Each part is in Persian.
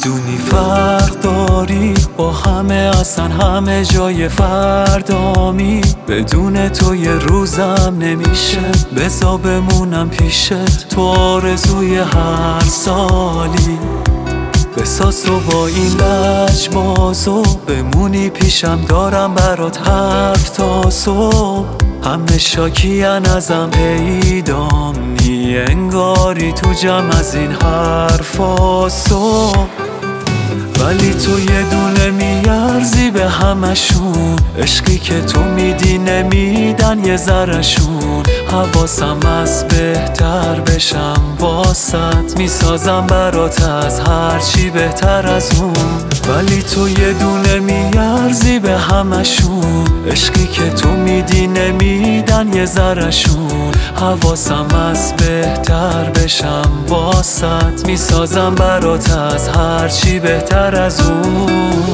میدونی فرق داری با همه، اصلا همه جای فردامی. بدون تو یه روزم نمیشه، بذار بمونم پیشت تو آرزوی هر سالی. بساز تو با این لجبازو بمونی پیشم، دارم برات حرف تا صبح. همه شاکین ازم پیدام نی، انگاری تو جمع از این حرفا صبح. ولی تو یه دونه میارزی به همشون، عشقی که تو میدی نمیدن یه ذرشون. حواسم از بهتر بشم واسط، میسازم برات از هرچی بهتر از اون. ولی تو یه دونه میارزی به همشون، عشقی که تو میدی نمیدن یه ذرشون. حواسم از بهتر بشم واسط، میسازم برات از هرچی بهتر از اون.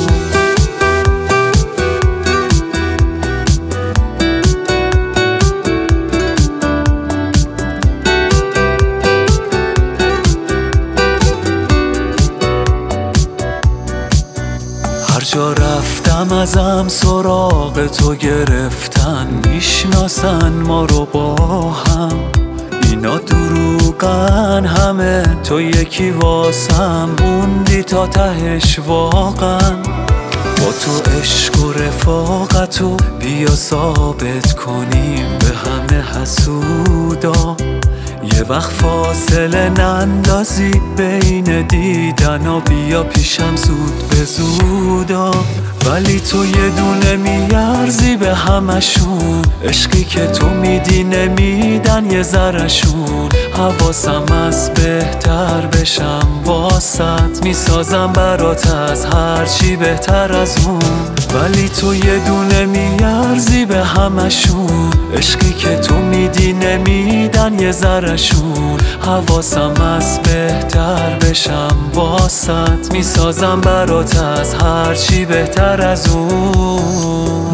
هر جا رفتم ازم سراغ تو گرفتن، میشناسن ما رو با هم. اینا دروغن همه، تو یکی واسم موندی تا تهش واقعا. با تو عشق و رفاقتو بیا ثابت کنیم به همه حسودا. یه وقت فاصله نندازی بین دیدن و بیا پیشم زود به زودا. ولی تو یه دونه میارزی به همشون، عشقی که تو میدی نمیدن یه ذرشون. حواسم از بهتر بشم واسط، میسازم برات از هرچی بهتر از اون. ولی تو یه دونه میارزی به همشون، عشقی که تو میدی نمیدن یه ذرشون. حواسم از بهتر بشم واسط، میسازم برات از هرچی بهتر از اون.